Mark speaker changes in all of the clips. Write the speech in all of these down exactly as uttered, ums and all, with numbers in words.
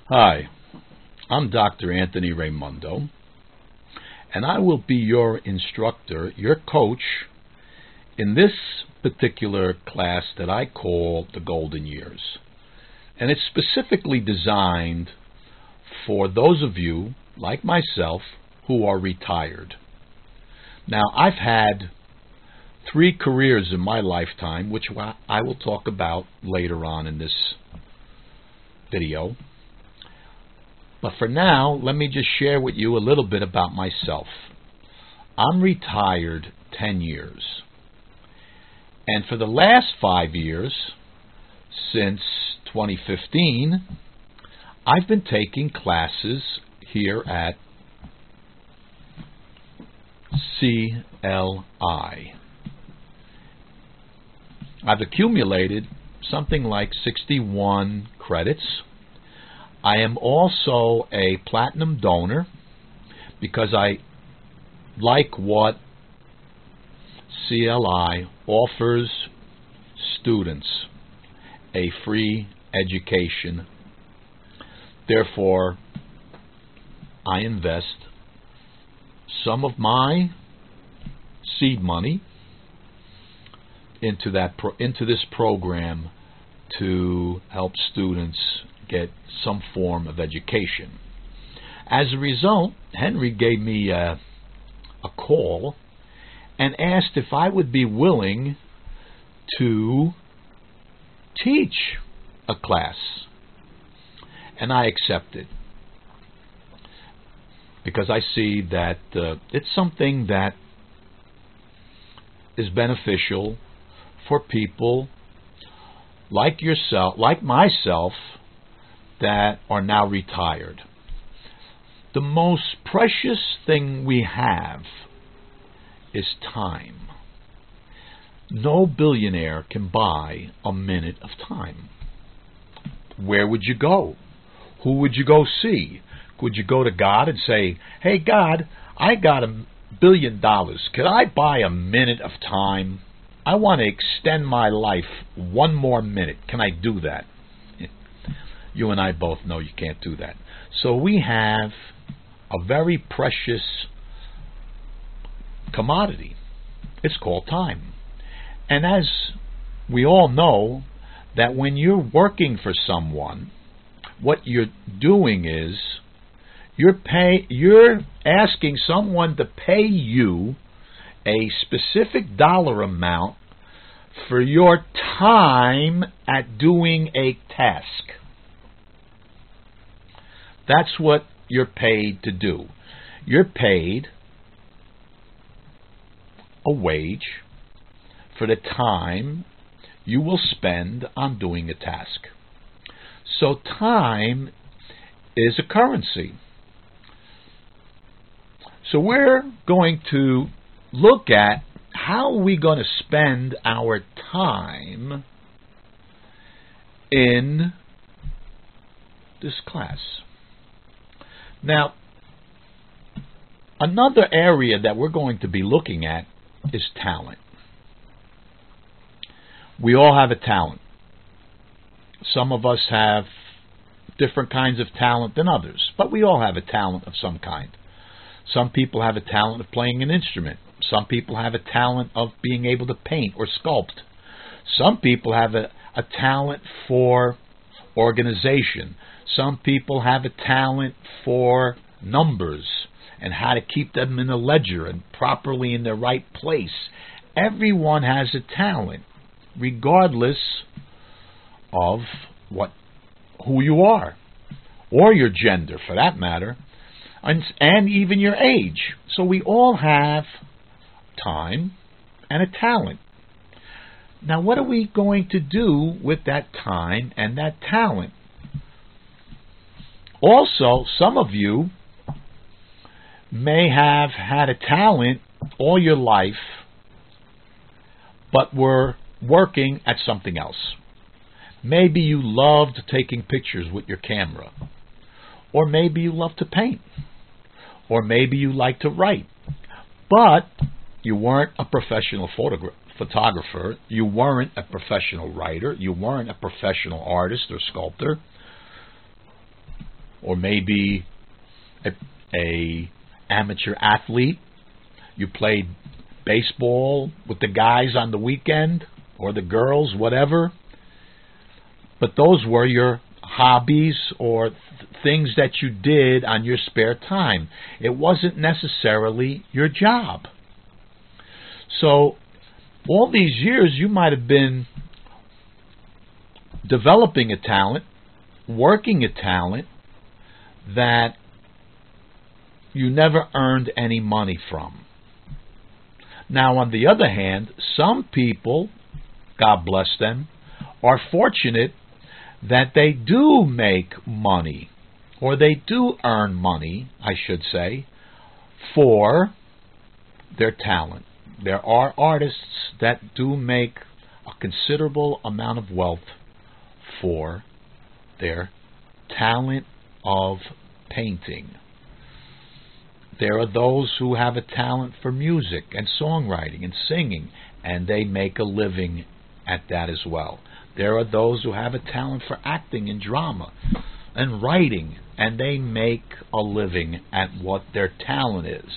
Speaker 1: Hi, I'm Doctor Anthony Raimundo, and I will be your instructor, your coach, in this particular class that I call the Golden Years. And it's specifically designed for those of you, like myself, who are retired. Now, I've had three careers in my lifetime, which I will talk about later on in this video. But for now, let me just share with you a little bit about myself. I'm retired ten years. And for the last five years, since twenty fifteen, I've been taking classes here at C L I. I've accumulated something like sixty-one credits. I am also a platinum donor because I like what C L I offers students, a free education. Therefore, I invest some of my seed money into that pro into this program to help students get some form of education. As a result, Henry gave me a, a call and asked if I would be willing to teach a class. And I accepted, because I see that uh, it's something that is beneficial for people like yourself, like myself, that are now retired. The most precious thing we have is time. No billionaire can buy a minute of time. Where would you go? Who would you go see? Would you go to God and say, "Hey God, I got a billion dollars. Could I buy a minute of time? I want to extend my life one more minute. Can I do that?" You and I both know you can't do that. So we have a very precious commodity. It's called time. And as we all know, that when you're working for someone, what you're doing is you're pay you're asking someone to pay you a specific dollar amount for your time at doing a task. That's what you're paid to do. You're paid a wage for the time you will spend on doing a task. So time is a currency. So we're going to look at how we're going to spend our time in this class. Now, another area that we're going to be looking at is talent. We all have a talent. Some of us have different kinds of talent than others, but we all have a talent of some kind. Some people have a talent of playing an instrument. Some people have a talent of being able to paint or sculpt. Some people have a, a talent for organization. Some people have a talent for numbers and how to keep them in a ledger and properly in the right place. Everyone has a talent, regardless of what, who you are, or your gender, for that matter, and, and even your age. So we all have time and a talent. Now, what are we going to do with that time and that talent? Also, some of you may have had a talent all your life, but were working at something else. Maybe you loved taking pictures with your camera, or maybe you love to paint, or maybe you like to write, but you weren't a professional photographer. photographer, you weren't a professional writer, you weren't a professional artist or sculptor. or maybe a, a amateur athlete. You played baseball with the guys on the weekend, or the girls, whatever. But those were your hobbies or th- things that you did on your spare time. It wasn't necessarily your job. So all these years you might have been developing a talent, working a talent that you never earned any money from. Now, on the other hand, some people, God bless them, are fortunate that they do make money, or they do earn money, I should say, for their talent. There are artists that do make a considerable amount of wealth for their talent of painting. There are those who have a talent for music and songwriting and singing, and they make a living at that as well. There are those who have a talent for acting and drama and writing, and they make a living at what their talent is.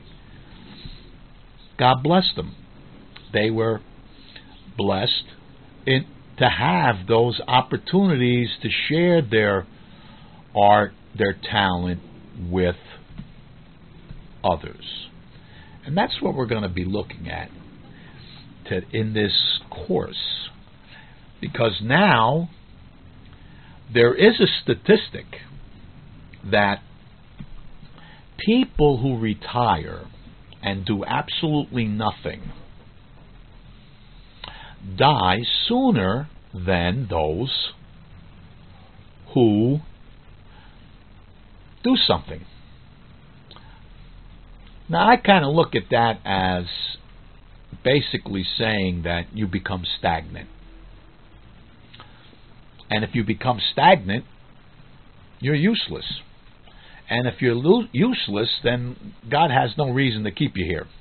Speaker 1: God bless them. They were blessed in, to have those opportunities to share their art, their talent with others. And that's what we're going to be looking at to, in this course. Because now there is a statistic that people who retire and do absolutely nothing die sooner than those who do something. Now, I kind of look at that as basically saying that you become stagnant. And if you become stagnant, you're useless. And if you're lo- useless, then God has no reason to keep you here.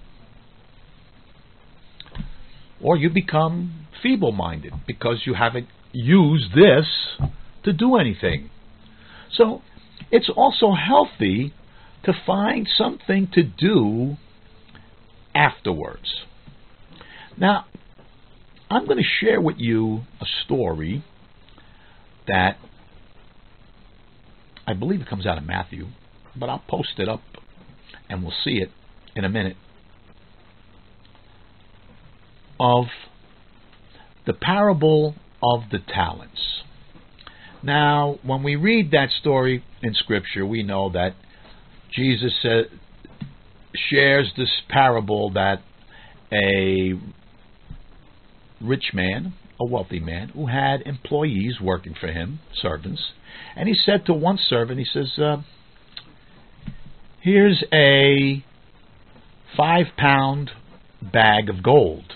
Speaker 1: Or you become feeble-minded because you haven't used this to do anything. So it's also healthy to find something to do afterwards. Now, I'm going to share with you a story that I believe it comes out of Matthew, but I'll post it up and we'll see it in a minute, of the parable of the talents. Now, when we read that story in Scripture, we know that Jesus said, shares this parable that a rich man, a wealthy man, who had employees working for him, servants, and he said to one servant, he says, uh, here's a five pound bag of gold.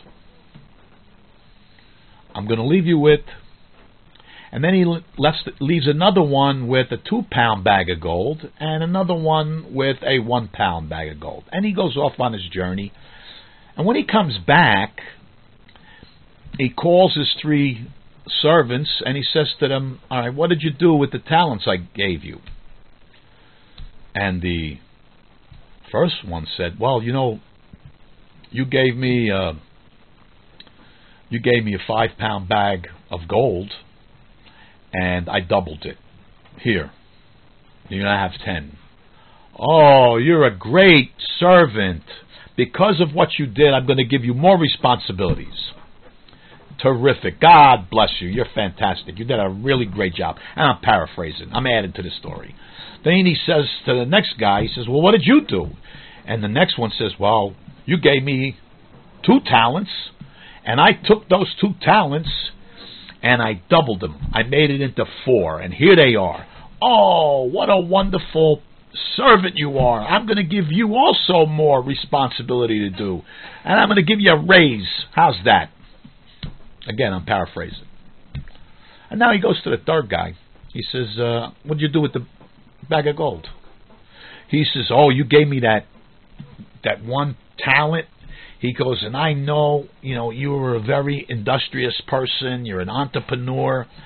Speaker 1: I'm going to leave you with, and then he left, leaves another one with a two pound bag of gold, and another one with a one pound bag of gold. And he goes off on his journey. And when he comes back, he calls his three servants and he says to them, all right, what did you do with the talents I gave you? And the first one said, well, you know, you gave me uh, you gave me a five pound bag of gold and I doubled it. Here, you're going to have ten. Oh, you're a great servant. Because of what you did, I'm going to give you more responsibilities. Terrific. God bless you. You're fantastic. You did a really great job. And I'm paraphrasing. I'm adding to the story. Then he says to the next guy, he says, well, what did you do? And the next one says, well, you gave me two talents, and I took those two talents and I doubled them. I made it into four, and here they are. Oh, what a wonderful servant you are. I'm going to give you also more responsibility to do, and I'm going to give you a raise. How's that? Again, I'm paraphrasing. And now he goes to the third guy. He says, uh, what did you do with the bag of gold? He says, oh, you gave me that that one talent. He goes, and I know, you know, you were a very industrious person. You're an entrepreneur.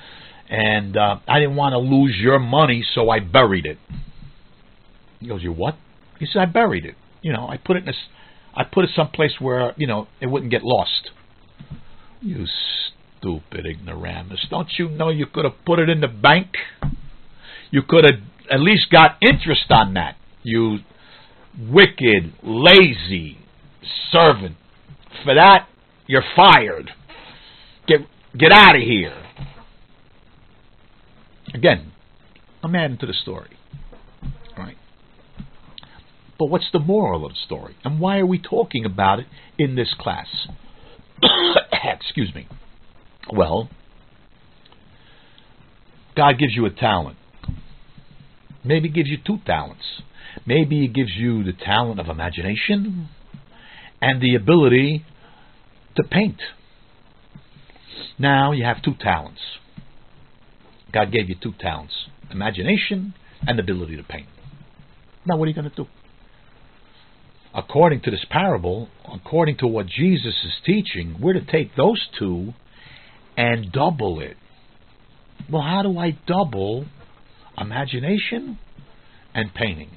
Speaker 1: and uh, I didn't want to lose your money, so I buried it. He goes, you what? He said, I buried it. You know, I put it in a, I put it someplace where, you know, it wouldn't get lost. You stupid ignoramus. Don't you know you could have put it in the bank? You could have at least got interest on that. You wicked, lazy servant. For that, you're fired. Get get out of here. Again, I'm adding to the story. Right? But what's the moral of the story? And why are we talking about it in this class? Excuse me. Well, God gives you a talent. Maybe He gives you two talents. Maybe He gives you the talent of imagination and the ability to paint. Now you have two talents. God gave you two talents. Imagination and the ability to paint. Now what are you going to do? According to this parable, according to what Jesus is teaching, we're to take those two and double it. Well, how do I double imagination and painting?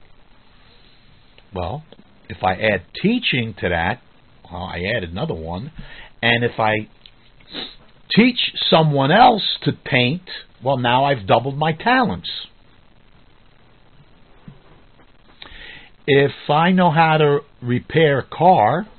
Speaker 1: Well, if I add teaching to that, well, I added another one, and if I teach someone else to paint, well, now I've doubled my talents. If I know how to repair a car,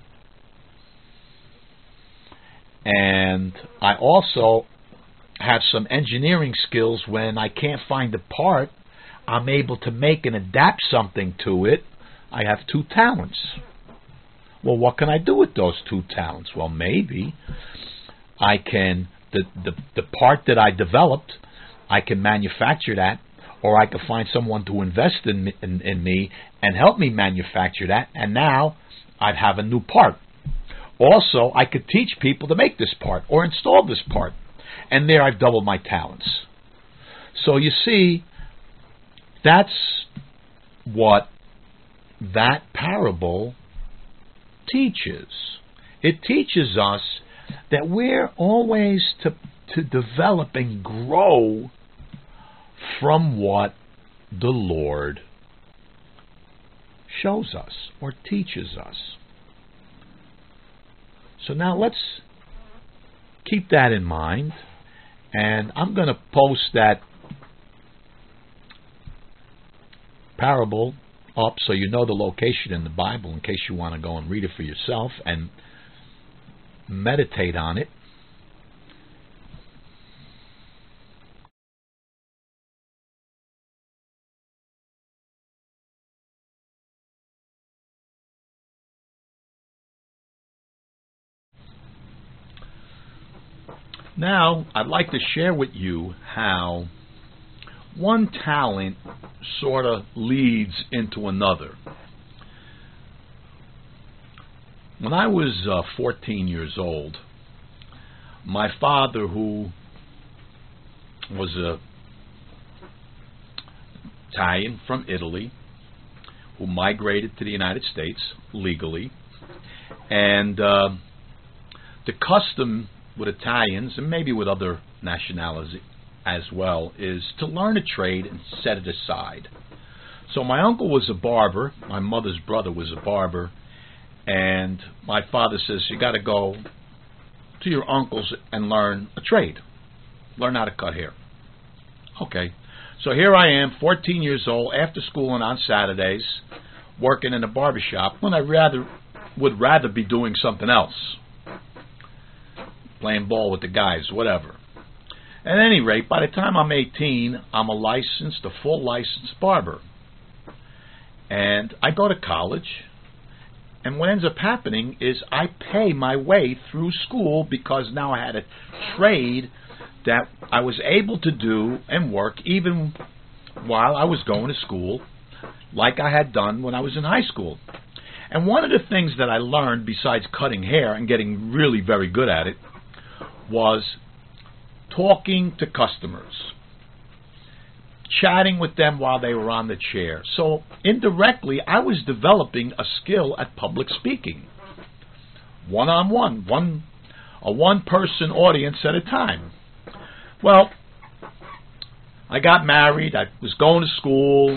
Speaker 1: and I also have some engineering skills, when I can't find a part, I'm able to make and adapt something to it, I have two talents. Well, what can I do with those two talents? Well, maybe I can, the, the, the part that I developed, I can manufacture that, or I can find someone to invest in, in, in me and help me manufacture that, and now I'd have a new part. Also, I could teach people to make this part or install this part, and there I've doubled my talents. So you see, that's what that parable teaches. It teaches us that we're always to, to develop and grow from what the Lord shows us or teaches us. So now let's keep that in mind, and I'm going to post that parable up so you know the location in the Bible in case you want to go and read it for yourself and meditate on it. Now, I'd like to share with you how one talent sort of leads into another. When I was uh, fourteen years old, my father, who was a Italian from Italy, who migrated to the United States legally, and uh, the custom with Italians, and maybe with other nationalities as well, is to learn a trade and set it aside. So my uncle was a barber, my mother's brother was a barber, and my father says, you got to go to your uncle's and learn a trade. Learn how to cut hair. Okay. So here I am, fourteen years old, after school and on Saturdays, working in a barber shop when I rather would rather be doing something else. Playing ball with the guys, whatever. At any rate, by the time I'm eighteen, I'm a licensed, a full licensed barber. And I go to college, and what ends up happening is I pay my way through school because now I had a trade that I was able to do and work even while I was going to school, like I had done when I was in high school. And one of the things that I learned, besides cutting hair and getting really very good at it, was talking to customers, chatting with them while they were on the chair. So indirectly, I was developing a skill at public speaking, one-on-one, one a one-person audience at a time. Well, I got married. I was going to school,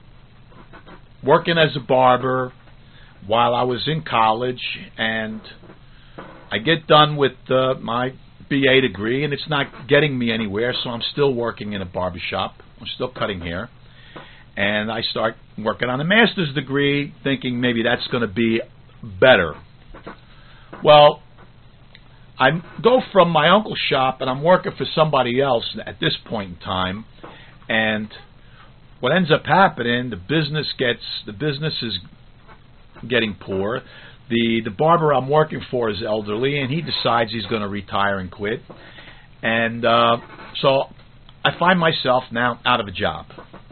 Speaker 1: working as a barber while I was in college, and I get done with uh, my B A degree, and it's not getting me anywhere, so I'm still working in a barbershop. I'm still cutting hair. And I start working on a master's degree, thinking maybe that's going to be better. Well, I go from my uncle's shop, and I'm working for somebody else at this point in time, and what ends up happening, the business gets, the business is getting poor. The, the barber I'm working for is elderly, and he decides he's going to retire and quit. And uh, so I find myself now out of a job.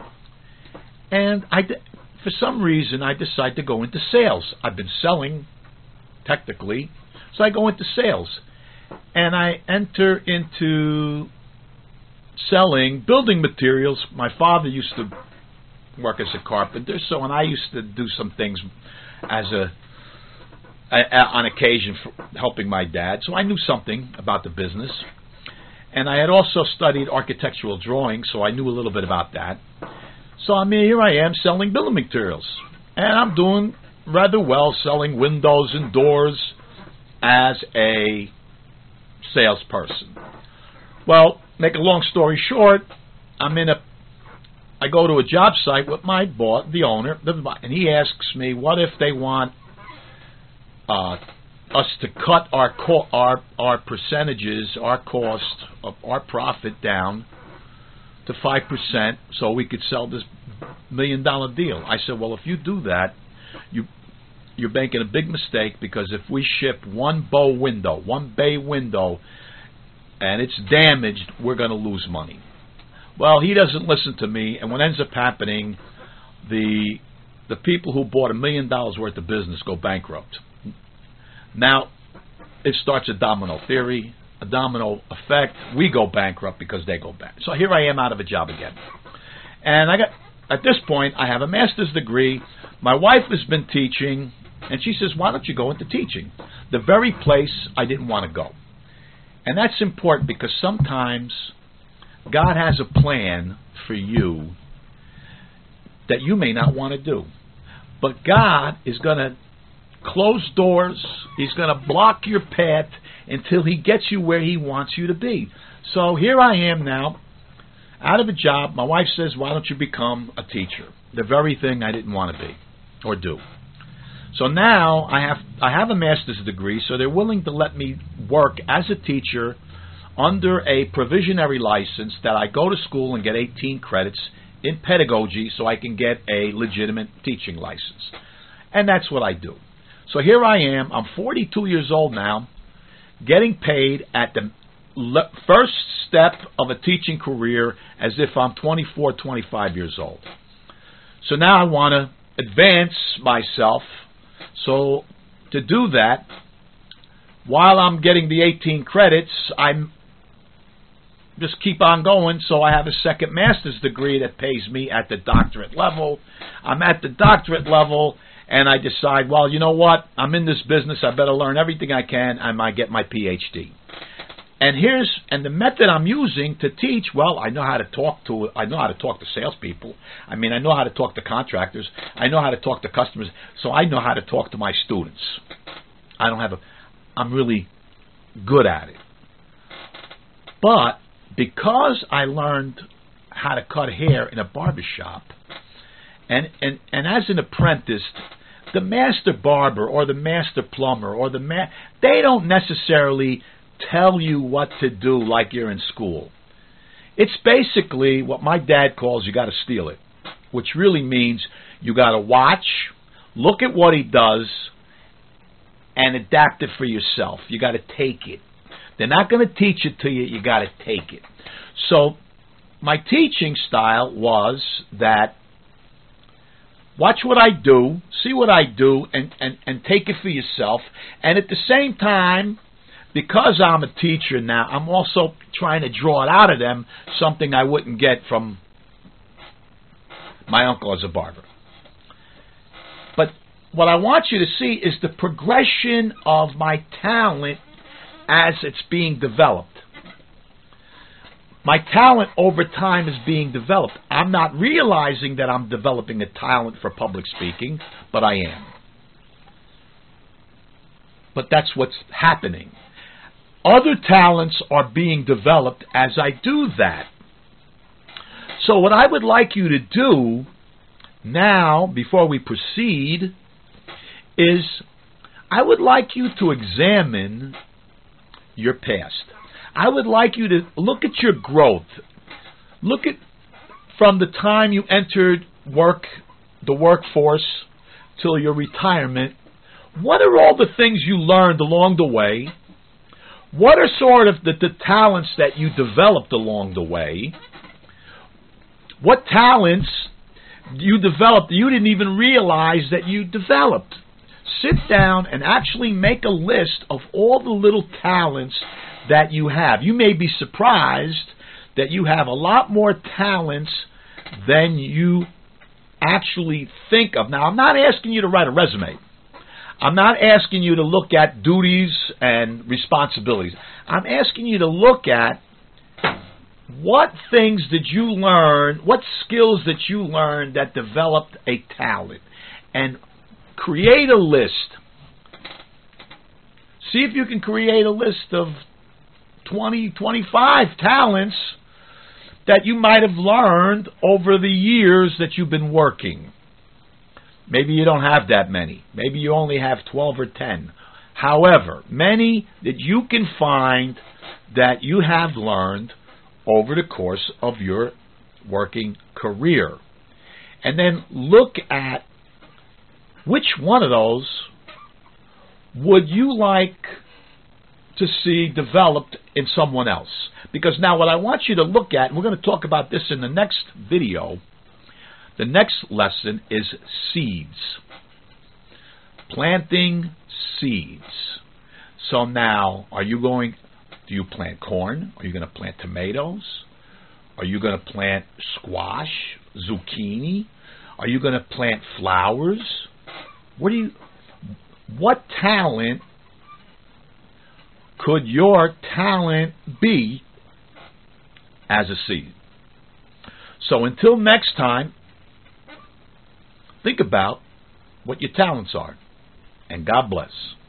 Speaker 1: And I, for some reason, I decide to go into sales. I've been selling, technically, so I go into sales. And I enter into selling building materials. My father used to work as a carpenter, so and I used to do some things as a, a on occasion for helping my dad. So I knew something about the business. And I had also studied architectural drawing, so I knew a little bit about that. So I mean, here I am selling building materials, and I'm doing rather well selling windows and doors as a salesperson. Well, make a long story short, I'm in a, I go to a job site with my boss, the owner, and he asks me, what if they want uh, us to cut our co our our percentages, our cost of our profit down to five percent so we could sell this million dollar deal. I said, well, if you do that, you you're making a big mistake, because if we ship one bow window, one bay window, and it's damaged, we're going to lose money. Well, he doesn't listen to me, and what ends up happening, the the people who bought a million dollars worth of business go bankrupt. Now, it starts a domino theory, a domino effect. We go bankrupt because they go back. So here I am out of a job again. And I got, at this point, I have a master's degree. My wife has been teaching, and she says, why don't you go into teaching? The very place I didn't want to go. And that's important, because sometimes God has a plan for you that you may not want to do. But God is going to close doors. He's going to block your path until He gets you where He wants you to be. So here I am now, out of a job. My wife says, why don't you become a teacher? The very thing I didn't want to be or do. So now I have I have a master's degree, so they're willing to let me work as a teacher under a provisionary license that I go to school and get eighteen credits in pedagogy so I can get a legitimate teaching license. And that's what I do. So here I am. I'm forty-two years old now, getting paid at the le- first step of a teaching career as if I'm twenty-four, twenty-five years old. So now I want to advance myself. So to do that, while I'm getting the eighteen credits, I'm just keep on going, so I have a second master's degree that pays me at the doctorate level. I'm at the doctorate level, and I decide, well, you know what? I'm in this business. I better learn everything I can. I might get my P H D. And here's and the method I'm using to teach. Well, I know how to talk to I know how to talk to salespeople. I mean, I know how to talk to contractors. I know how to talk to customers. So I know how to talk to my students. I don't have a. I'm really good at it. But because I learned how to cut hair in a barbershop, and and and as an apprentice, the master barber or the master plumber or the ma they don't necessarily tell you what to do like you're in school. It's basically what my dad calls you got to steal it, which really means you got to watch, look at what he does, and adapt it for yourself. You got to take it. They're not going to teach it to you. You got to take it. So my teaching style was that watch what I do, see what I do, and, and, and take it for yourself. And at the same time, because I'm a teacher now, I'm also trying to draw it out of them, something I wouldn't get from my uncle as a barber. But what I want you to see is the progression of my talent as it's being developed. my talent over time is being developed. I'm not realizing that I'm developing a talent for public speaking, but I am. But that's what's happening. Other talents are being developed as I do that. So what I would like you to do now, before we proceed, is I would like you to examine your past. I would like you to look at your growth. Look at from the time you entered work, the workforce, till your retirement. What are all the things you learned along the way? What are sort of the, the talents that you developed along the way? What talents you developed you didn't even realize that you developed? Sit down and actually make a list of all the little talents that you have. You may be surprised that you have a lot more talents than you actually think of. Now, I'm not asking you to write a resume. I'm not asking you to look at duties and responsibilities. I'm asking you to look at what things did you learn, what skills that you learned that developed a talent, and create a list. See if you can create a list of twenty, twenty-five talents that you might have learned over the years that you've been working. Maybe you don't have that many. Maybe you only have twelve or ten. However, many that you can find that you have learned over the course of your working career. And then look at which one of those would you like to see developed in someone else. Because now what I want you to look at, and we're going to talk about this in the next video, the next lesson is seeds. Planting seeds. So now, are you going, do you plant corn? Are you going to plant tomatoes? Are you going to plant squash, zucchini? Are you going to plant flowers? What do you, what talent could your talent be as a seed? So until next time, think about what your talents are. And God bless.